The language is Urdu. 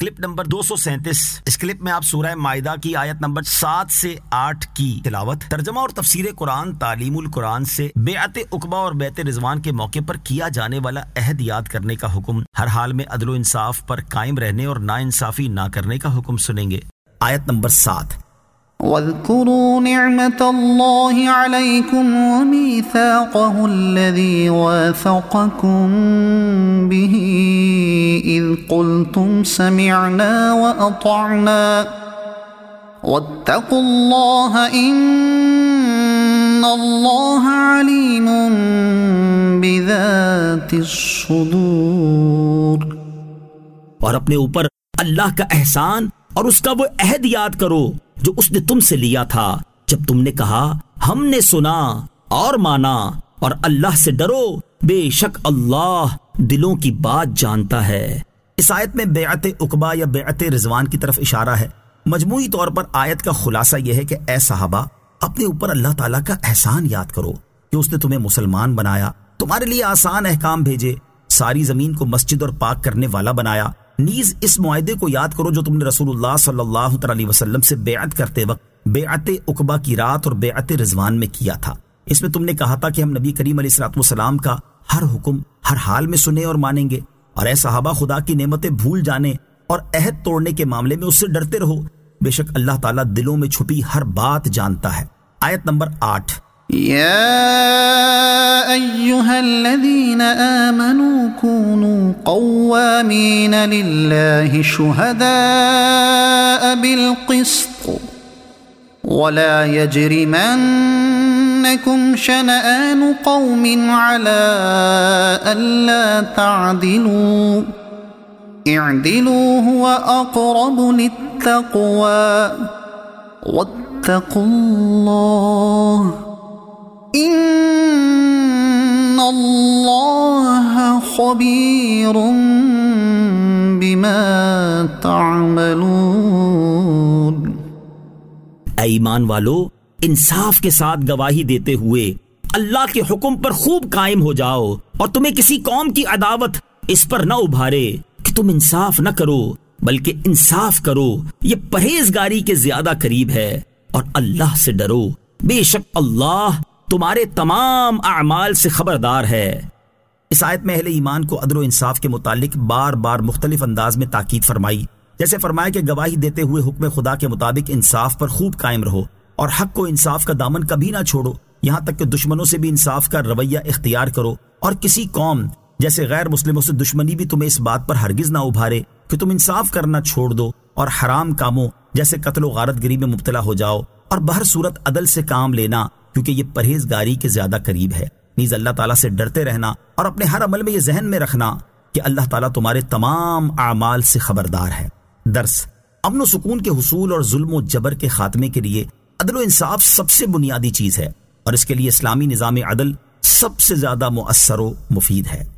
Clip number 237۔ اس کلپ میں آپ سورہ مائدہ کی آیت نمبر 7 سے 8 کی تلاوت، ترجمہ اور تفسیر قرآن، تعلیم القرآن سے بیعت عقبہ اور بیعت رضوان کے موقع پر کیا جانے والا عہد یاد کرنے کا حکم، ہر حال میں عدل و انصاف پر قائم رہنے اور ناانصافی نہ کرنے کا حکم سنیں گے۔ آیت نمبر 7۔ واذكروا نعمة الله عليكم وميثاقه الذي واثقكم به إذ قلتم سمعنا وأطعنا واتقوا الله إن الله عليم بذات الصدور۔ اور اپنے اوپر اللہ کا احسان اور اس کا وہ عہد یاد کرو جو اس نے تم سے لیا تھا جب تم نے کہا ہم نے سنا اور مانا، اور اللہ سے ڈرو، بے شک اللہ دلوں کی بات جانتا ہے۔ اس آیت میں بیعت عقبہ یا بیعت رضوان کی طرف اشارہ ہے۔ مجموعی طور پر آیت کا خلاصہ یہ ہے کہ اے صحابہ، اپنے اوپر اللہ تعالیٰ کا احسان یاد کرو کہ اس نے تمہیں مسلمان بنایا، تمہارے لیے آسان احکام بھیجے، ساری زمین کو مسجد اور پاک کرنے والا بنایا۔ نیز اس معاہدے کو یاد کرو جو تم نے رسول اللہ صلی اللہ علیہ وسلم سے بیعت کرتے وقت بیعت عقبہ کی رات اور بیعت رضوان میں کیا تھا۔ اس میں تم نے کہا تھا کہ ہم نبی کریم علیہ الصلوۃ والسلام کا ہر حکم ہر حال میں سنیں اور مانیں گے، اور اے صحابہ، خدا کی نعمتیں بھول جانے اور عہد توڑنے کے معاملے میں اس سے ڈرتے رہو، بے شک اللہ تعالیٰ دلوں میں چھپی ہر بات جانتا ہے۔ آیت نمبر 8۔ يا أيها الذين آمنوا كونوا قوامين لله شهداء بالقسط ولا يجرمنكم شنآن قوم على ألا تعدلوا اعدلوا هو أقرب للتقوى واتقوا الله ان اللہ خبیر بما تعملون۔ اے ایمان والو، انصاف کے ساتھ گواہی دیتے ہوئے اللہ کے حکم پر خوب قائم ہو جاؤ، اور تمہیں کسی قوم کی عداوت اس پر نہ ابھارے کہ تم انصاف نہ کرو، بلکہ انصاف کرو، یہ پرہیزگاری کے زیادہ قریب ہے، اور اللہ سے ڈرو، بے شک اللہ تمہارے تمام اعمال سے خبردار ہے۔ اس آیت میں اہل ایمان کو عدل و انصاف کے متعلق بار بار مختلف انداز میں تاکید فرمائی، جیسے فرمایا کہ گواہی دیتے ہوئے حکم خدا کے مطابق انصاف پر خوب قائم رہو، اور حق کو انصاف کا دامن کبھی نہ چھوڑو، یہاں تک کہ دشمنوں سے بھی انصاف کا رویہ اختیار کرو، اور کسی قوم جیسے غیر مسلموں سے دشمنی بھی تمہیں اس بات پر ہرگز نہ ابھارے کہ تم انصاف کرنا چھوڑ دو، اور حرام کاموں جیسے قتل و غارت گری میں مبتلا ہو جاؤ، اور بہر صورت عدل سے کام لینا، کیونکہ یہ پرہیزگاری کے زیادہ قریب ہے۔ نیز اللہ تعالیٰ سے ڈرتے رہنا، اور اپنے ہر عمل میں یہ ذہن میں رکھنا کہ اللہ تعالیٰ تمہارے تمام اعمال سے خبردار ہے۔ درس: امن و سکون کے حصول اور ظلم و جبر کے خاتمے کے لیے عدل و انصاف سب سے بنیادی چیز ہے، اور اس کے لیے اسلامی نظام عدل سب سے زیادہ مؤثر و مفید ہے۔